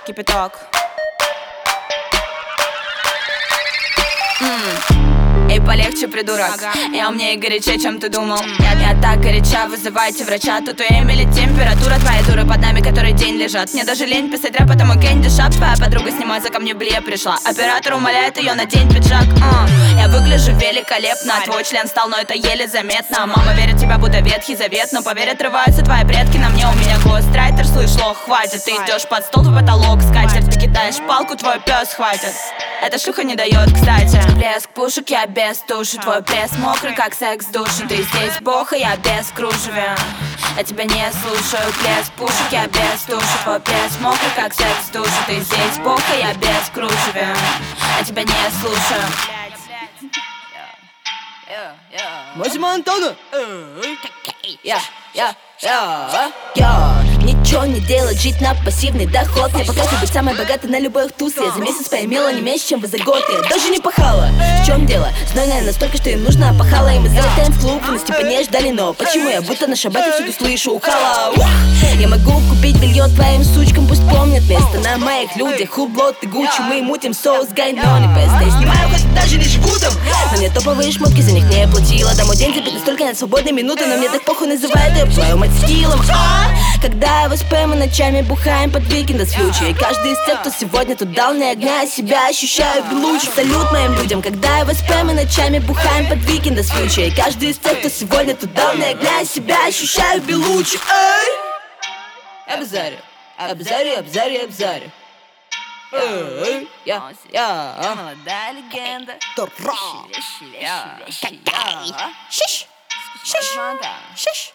Кипяток. Эй, полегче, придурок. Я умнее и горячее, чем ты думал. Я так горяча, вызывайте врача. Тут у Эмили температура, твои дуры под нами, который день лежат. Мне даже лень писать рэп, потому Кэнди Шап. Твоя подруга снимается ко мне, бле, пришла. Оператор умоляет ее надеть пиджак. Я выгляжу великолепно. Твой член стал, но это еле заметно. Мама верит в тебя, будто Ветхий Завет. Но поверь, отрываются твои предки на мне. У меня гострайтер, слышь, лох, хватит. Ты идешь под стол, в потолок скатерть. Ты кидаешь палку, твой пес хватит. Эта шлюха не дает, кстати. Блеск пушек, я без туши. Твой пресс мокрый, как секс в душе. Ты здесь бог, и я без кружева. Я тебя не слушаю. Блеск пушек, я без туши. Твой пресс мокрый, как секс в душе. Ты здесь бог, и я без кружева. Я тебя не слушаю. Мазима Антона! Ничего не делать, жить на пассивный доход. Мне показывай быть самой богатой на любых туз. Я за месяц поимела не меньше, чем вы за год. Я даже не пахала. В чем дело? Знаю настолько, что им нужно, а пахала. И мы залетаем в клуб, нас типа не ждали. Но почему я будто на шабате всюду слышу ухала? Я могу купить белье твоим сучкам, пусть помнят место на моих людях. Хублот и Гуччи, мы мутим соус гайнони песта. Я снимаю, хоть даже не живу там. Но мне топовые шмотки, за них не платила. Домой день забит, настолько нет свободной минуты. Но мне так похуй, называют ее твою мать стилом. Когда я ВСП, мы ночами бухаем под Weekend с Future. И каждый из тех, кто сегодня тут дал мне огня, я себя ощущаю лучше. Салют моим людям. Когда я ВСП, мы ночами бухаем под Weekend с Future. И каждый из тех, кто сегодня тут дал мне огня, я себя ощущаю белуче. Обзарю, обзарю, обзарю, обзарю. Молодая легенда. Шиш, шиш, шиш.